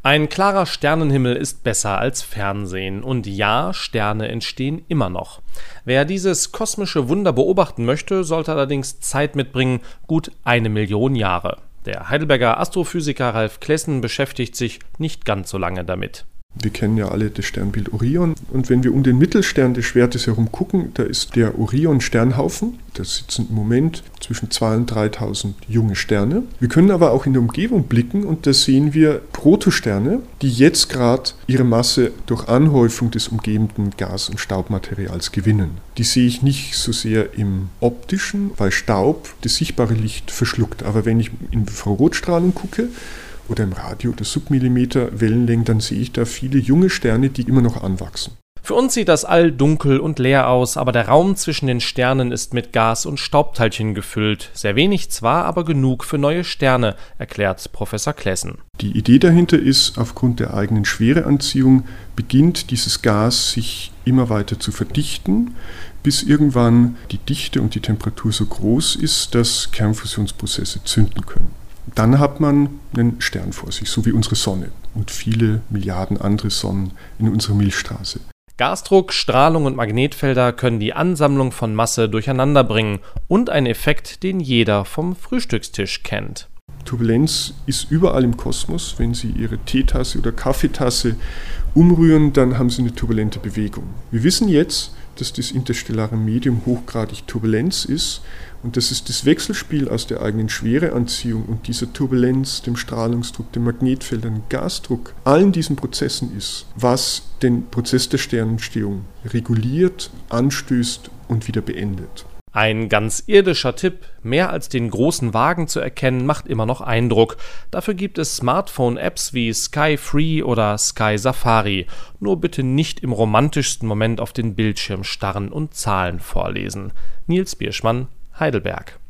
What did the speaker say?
Ein klarer Sternenhimmel ist besser als Fernsehen. Und ja, Sterne entstehen immer noch. Wer dieses kosmische Wunder beobachten möchte, sollte allerdings Zeit mitbringen, gut 1 Million Jahre. Der Heidelberger Astrophysiker Ralf Klessen beschäftigt sich nicht ganz so lange damit. Wir kennen ja alle das Sternbild Orion. Und wenn wir um den Mittelstern des Schwertes herum gucken, da ist der Orion-Sternhaufen. Da sitzen im Moment zwischen 2.000 und 3.000 junge Sterne. Wir können aber auch in der Umgebung blicken und da sehen wir Protosterne, die jetzt gerade ihre Masse durch Anhäufung des umgebenden Gas- und Staubmaterials gewinnen. Die sehe ich nicht so sehr im optischen, weil Staub das sichtbare Licht verschluckt. Aber wenn ich in Infrarotstrahlen gucke, oder im Radio oder Submillimeter Wellenlängen, dann sehe ich da viele junge Sterne, die immer noch anwachsen. Für uns sieht das All dunkel und leer aus, aber der Raum zwischen den Sternen ist mit Gas- und Staubteilchen gefüllt. Sehr wenig zwar, aber genug für neue Sterne, erklärt Professor Klessen. Die Idee dahinter ist, aufgrund der eigenen Schwereanziehung beginnt dieses Gas sich immer weiter zu verdichten, bis irgendwann die Dichte und die Temperatur so groß ist, dass Kernfusionsprozesse zünden können. Dann hat man einen Stern vor sich, so wie unsere Sonne und viele Milliarden andere Sonnen in unserer Milchstraße. Gasdruck, Strahlung und Magnetfelder können die Ansammlung von Masse durcheinander bringen und ein Effekt, den jeder vom Frühstückstisch kennt. Turbulenz ist überall im Kosmos. Wenn Sie Ihre Teetasse oder Kaffeetasse umrühren, dann haben Sie eine turbulente Bewegung. Wir wissen jetzt, dass das interstellare Medium hochgradig Turbulenz ist und dass es das Wechselspiel aus der eigenen Schwereanziehung und dieser Turbulenz, dem Strahlungsdruck, dem Magnetfeld, dem Gasdruck, allen diesen Prozessen ist, was den Prozess der Sternentstehung reguliert, anstößt und wieder beendet. Ein ganz irdischer Tipp, mehr als den großen Wagen zu erkennen, macht immer noch Eindruck. Dafür gibt es Smartphone-Apps wie Sky Free oder Sky Safari. Nur bitte nicht im romantischsten Moment auf den Bildschirm starren und Zahlen vorlesen. Nils Bierschmann, Heidelberg.